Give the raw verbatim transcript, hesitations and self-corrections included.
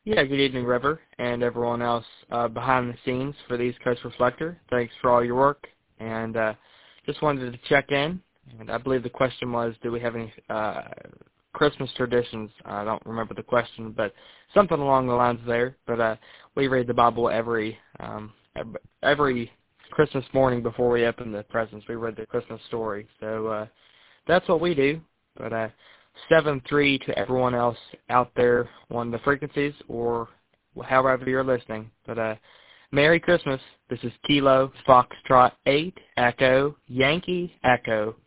Yeah, good evening, River, and everyone else uh, behind the scenes for the East Coast Reflector. Thanks for all your work, and uh, just wanted to check in. And I believe the question was, do we have any uh, Christmas traditions? I don't remember the question, but something along the lines there. But uh, we read the Bible every um, every Christmas morning before we open the presents. We read the Christmas story, so uh, that's what we do. But uh, seven three to everyone else out there on the frequencies or however you're listening. But uh, Merry Christmas. This is Kilo Foxtrot eight Echo Yankee Echo